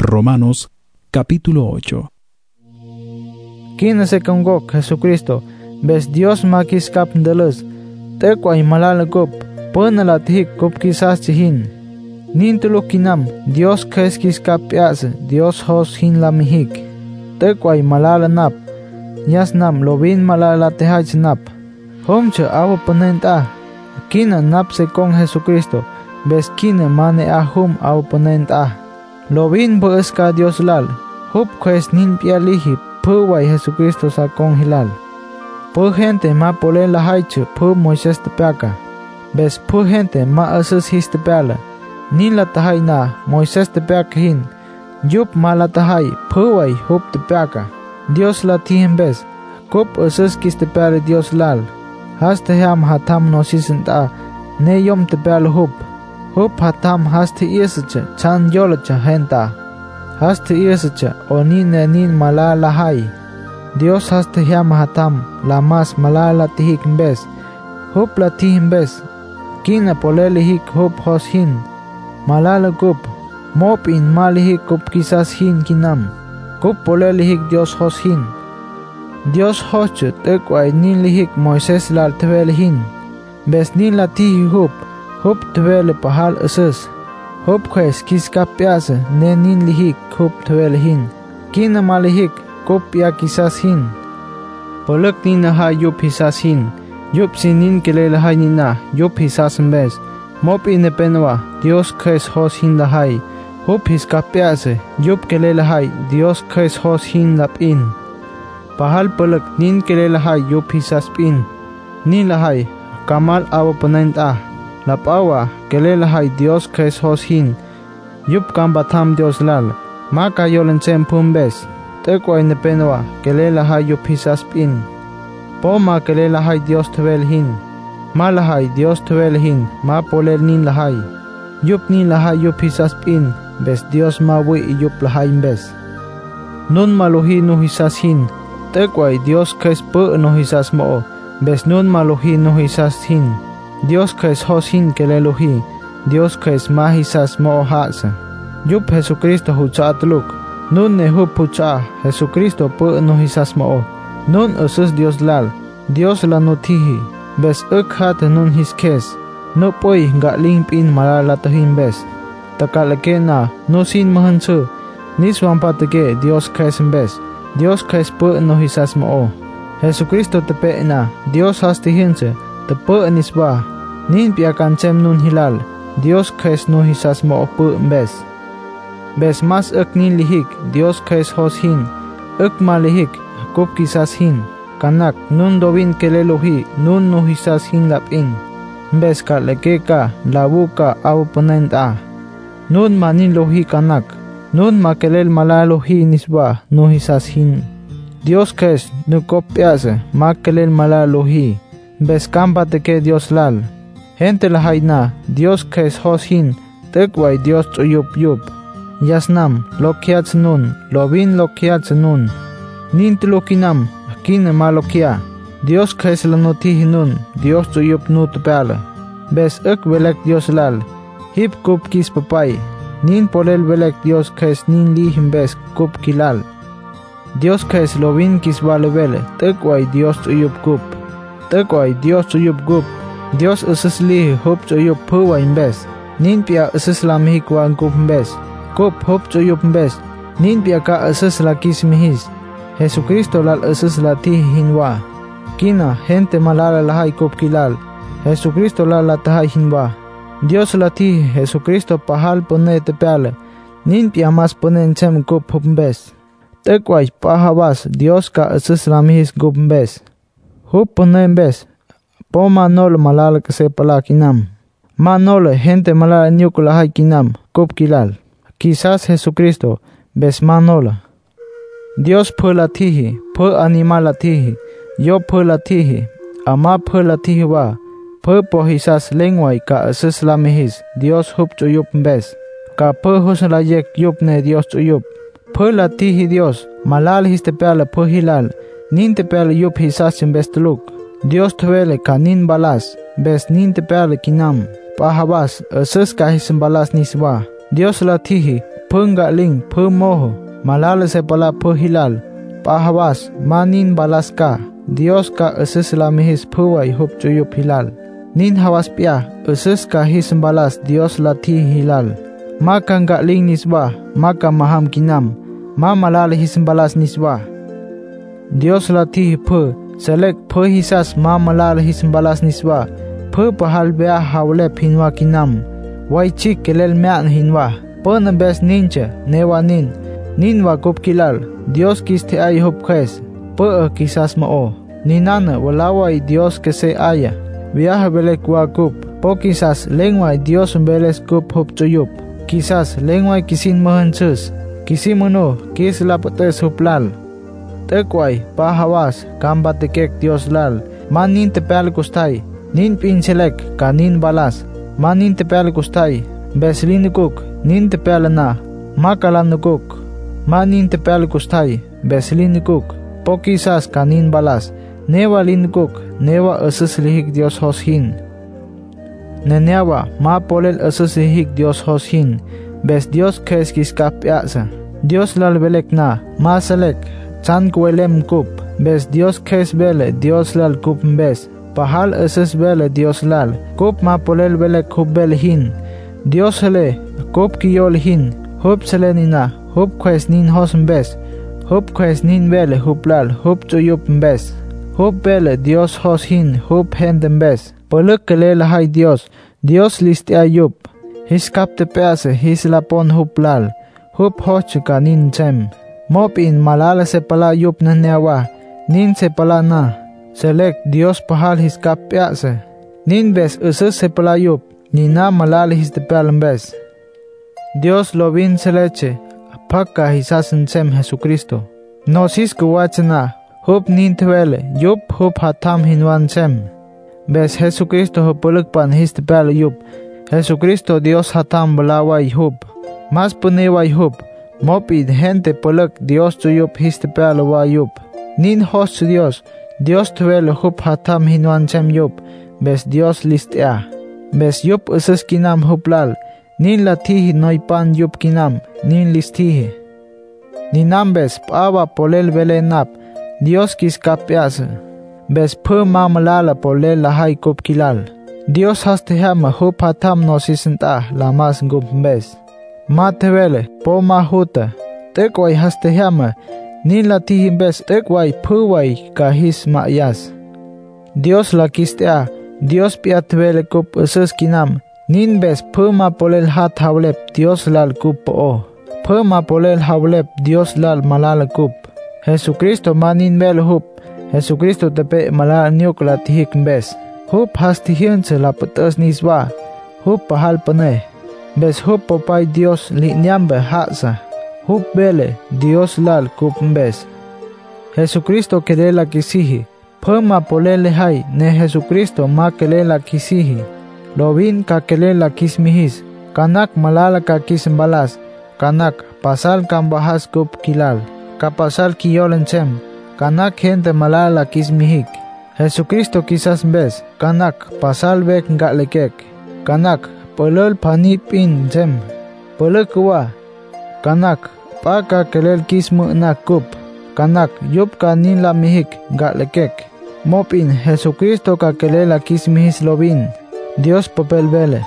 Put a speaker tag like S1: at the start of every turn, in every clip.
S1: Romanos capítulo 8.
S2: Kina se kongok Jesucristo, bes Dios makiskap ndeles, te kway malalagop, pernalatik kop kisas chihin. Nintuluk kinam, Dios kes kiskap piase, Dios hos hin lamihik. Te kway malalanap, yas nam lovin malalatehach nap. Homche awo ponenta, kina nap se kong Jesucristo, bes kina mane ahum awo ponenta. Lovin boeska Dios lal, hup kwes nin pialihi, puway Jesucristo sa kong hilal. Pu gente ma pole la haiche, pu Moises te peaka. Bes pu gente ma asus his te peala. Nin la tahay na Moises te peaka hin. Yup ma la tahay, puway hup te peaka. Dios la tihin bes, kup asus kis te peala Dios lal. Has te ham hatam no sisenta, ne yom te peala hup. Hup hatam has te isacha, chan yolacha henta. Has te isacha, o nin malala hay. Dios has te llama hatam, la mas malala tihik bes. Hup la tihin bes. Kina polelihik hup hos hin. Malala gup. Mop in malihik gup kisas hin kinam. Gup polelihik Dios hos hin. Dios hosche tekway nin lihik Moises lal tewele hin. Bes nin la tihi hup. Hup tewele pahal asus. Hup kwes kiskap piase ne nin lihik hup tewele hin. Kina malihik kup ya kisas hin. Polak nin laha yup hisas hin. Yup sinin kele lahay nina yup hisas mbes. Mop inepenwa Dios kres hos hin lahay. Hup hiskap piase yup kele lahay Dios kres hos hin lapin. Pahal polak nin kele lahay yup hisas pin. Nin lahay kamal awa ponenta. Lapawa kele lahay Dios kres hos hin. Yup kambatam Dios lal. Maka yolencem pumbes. Tekway nepenwa kele lahay yup hisas pin. Poma kele lahay Dios tewel hin. Ma lahay Dios tewel hin. Ma polel nin lahay. Yup nin lahay yup hisas pin. Bes Dios mawi yup lahay bes. Nun maluhi no hisas hin. Tekway Dios kres pu no hisas mo. Bes nun maluhi no hisas hin. Dios kres hos hin kele luhi. Dios kres ma hisas mo hasa. Yup Jesucristo huchatluk. Nun ne hup pucha Jesucristo pu no hisas mo. Nun usus Dios lal. Dios la notihi. Bes hat nun his kes. No poy ga pin malalatahin bes. Takalake na no sin mahansu. Niswang patake Dios kres bes. Dios kres pu no hisas mo. Jesucristo tepe na. Dios hastihinse. Tepe nisba. Nin piakancem nun hilal. Dios kres no hisas mo pu bes. Bes mas nin lihik Dios kres hos hin. Malihik kup kisas hin. Kanak nun dovin kelelohi nun no hisas hin lapin. Bes kaleke ka labuka aw ponenta. Nun manin lohi kanak. Nun makelel malalohi nisba no hisas hin. Dios kres no kopiase makelel malalohi. Bes kampate ke Dios lal. Gente lahay na Dios kres hos hin. Tekway Dios yup. Yasnam lokiats nun, lovin lokiats nun. Nintilokinam, kin malokia. Dios kres la notihi nun, Dios tuyup nut peala. Bes velek Dios lal. Hip kup kis papay. Nin polel velek Dios kres nin lihim bes kup kilal. Dios kres lovin kis valevele, tekway Dios tuyup kup. Tekway Dios tuyup kup. Dios usus lihi hup tuyup puway bes. Nin pia usus lamihik wang kup bes. Kup hup tuyup bes. Nin pia ka usus la kis mihis. Jesucristo lal usus la tihi hinwa. Kina gente malala lahay kup kilal. Jesucristo lal la tahay hinwa. Dios la tihi Jesucristo pahal pone te peala. Nin pia mas pone nchem kup hup bes. Tekway pahabas Dios ka usus la mihis kup bes. Hup pone bes. Poma nolo malala kase pala kinam. Ma nolo gente malala nyuk lahay kinam kup kilal. Quizás Jesucristo bes manola. Dios pula tihi, pu animala tihi, yo pula tihi, ama pula tihi wa, pu pohisas lengway ka asus la mihis, Dios hup chuyup bes, ka pu hus la yek yup ne Dios chuyup. Pula tihi Dios, malal his te peala pu hilal, nin te peala yup hisas bes tuluk. Dios tuwele ka nin balas, bes nin te peala kinam, pahabas asus ka his balas niswa. Dios la thihi, punga ling, moho, malala se pala hilal, pahawas, manin balaska, Dios ka asis lamihis puway hup chuyup hilal. Nin hawas pia, asis ka hism balas Dios la thihi hilal. Maka nga ling niswa, maka maham kinam, ma malala hism balas niswa. Dios la thihi selek hisas ma malala hism balas niswa, pahal bea hawlep hinwa kinam. Wai chik kelel mean hinwa, na bes ninche, newa ninwa kup kilal, Dios kiste ay hup khes, kisas mao. Ninana walaway Dios que se aya, viaja belek wa kup, quizás lengway Dios beles kup hup chuyup, quizás lengway kisin mahansus, kisimuno, kis lapates huplal. Tekway, pahawas, kambatekek Dios lal, manin tepel kustay, nin pinselek, kanin balas, manin tepel kustay, beslin kuk, nin tepel na, makalan kuk, manin tepel kustay, beslin kuk, quizás kanin balas, newa lin kuk, newa asus lihik Dios hoshin. Nenewa, ma polel asus lihik Dios hoshin, bes Dios kes kiskap yasa. Dios lal belek na, ma selek, chan kwelem kup, bes Dios kes bele, Dios lal kup bes. Pahal asus bele Dios lal, kup ma polel belek kup bele hin. Dios hele, kup kiyol hin, hup selenina, hup kwes nin hos bes. Hup kwes nin bele hup lal, hup chuyup bes. Hup bele Dios hos hin, hup hendem bes. Poluk kelela hay Dios, Dios listi ayup. His kapte pease, his lapon hup lal, hup hoch ka nin chem. Mop in malala se pala yup na newa, nin se pala na. Selek Dios pahal his kap pease. Nin bes usus se pala yup, nina malala his de pelan bes. Dios lo vin seleche, apaka hisasen sem Jesucristo. No sis kuwachana, hup nin twele, yup hup hatam hinwan sem. Bes Jesucristo hupulukpan his de pel yup. Jesucristo Dios hatam balaway hup. Mas puneway hup. Mopid gente puluk Dios tuyup his de pel yup. Nin hos Dios, Dios twele hup hatam hinwan sem yup. Bes Dios listea. Bes yup usus kinam huplal. Nin latihi noipan yup kinam, nin listihi. Ninam bes pawa polel vele nap, Dios kis kapiasa. Bes ma malala polel lahay kup kilal. Dios hastehama hup hatam no sisenta lamas gup bes. Ma tevele, ma huta. Tekway hastehama, nin latihi bes tekway puway kahis maayas. Dios la kistea, Dios piatvele kup usus kinam. Nin bes ma polel hat hawlep Dios lal kup ma polel hawlep Dios lal malala kup. Jesucristo manin bel hup. Jesucristo tepe malala niuk la tihik bes. Hup hastihin se la patas niswa. Hup pahal pane. Bes hup popay Dios li nyambe hatsa. Hup bele Dios lal kup bes. Jesucristo kelela kisihi. Ma polele hay ne Jesucristo ma kelela kisihi. Lovin ka kelela kismihis, kanak malala ka kismbalas, kanak pasal kambahas kup kilal, kapasal kiyolenchem, kanak gente malala kismihik. Jesucristo kisas bes, kanak pasal bek ngatlekek, kanak polol panipin chem, polukwa, kanak pa ka kelel kismu na kup, kanak yup ka nin lamihik ngatlekek, mopin Jesucristo ka kelela kismihis lovin. Dios papel vele.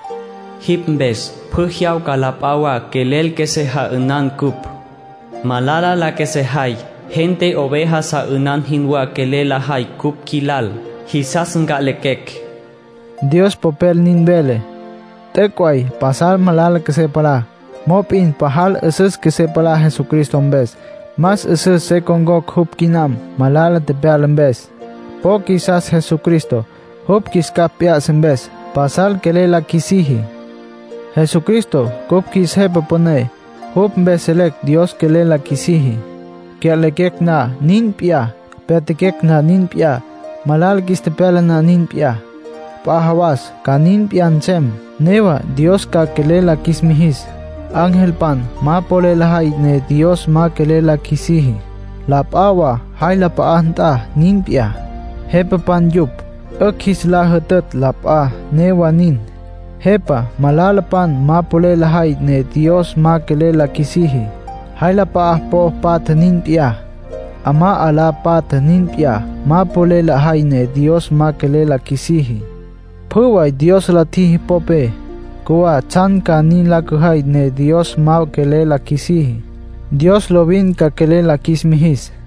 S3: Hipmbes, puhiau kalapawa kelel que se ha unan kup. Malala la que se hay, gente ovejas a unan hinwa kelela hay kup kilal, hisas ngalekek.
S2: Dios papel nin vele. Tekway, pasal malala que se para. Mopin pahal eses que se para Jesucristo mbes. Mas eses se kongok hup kinam, malala te peal mbes. Po quizás Jesucristo. Hup kiskap sembes, pasal kelela kisihi. Jesucristo, kup kishepa pone, hup beselek Dios kelela kisihi. Kialekek na nin pia, petekek na nin pia, malal kistepela na nin pia. Pahawas, kanin pian chem, newa Dios ka kelela kismihis. Angel pan, ma polelahay ne Dios ma kelela kisihi. Lapawa, hay lapaanta nin pia. Hepa pan yup. Akis la hetet lapa newanin. Hepa, malalapan mapule lahay ne Dios ma kele la kisihi. Haila pa po patanin tiya. Ama ala patanin tiya. Mapule lahay ne Dios ma kele la kisihi. Puway Dios la tihi pope. Kuwa chan ka nin la kuhay ne Dios ma kele la kisihi. Dios lo bin ka kele la kismihis.